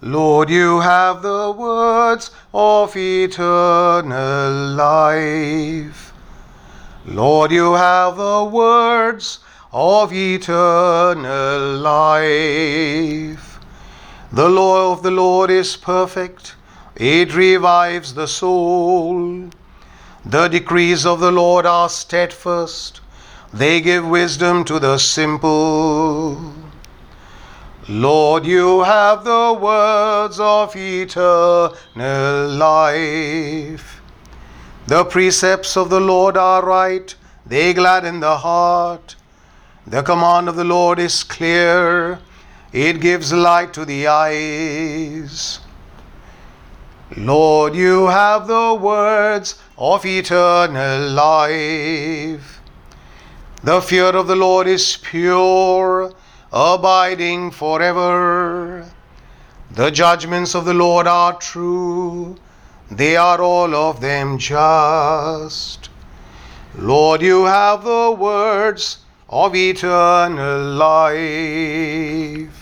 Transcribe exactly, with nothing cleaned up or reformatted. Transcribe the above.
Lord, you have the words of eternal life. Lord, you have the words of eternal life. The law of the Lord is perfect, it revives the soul. The decrees of the Lord are steadfast, they give wisdom to the simple. Lord, you have the words of eternal life. The precepts of the Lord are right, they gladden the heart. The command of the Lord is clear, it gives light to the eyes. Lord, you have the words of eternal life. The fear of the Lord is pure, abiding forever. The judgments of the Lord are true, they are all of them just. Lord, you have the words of eternal life.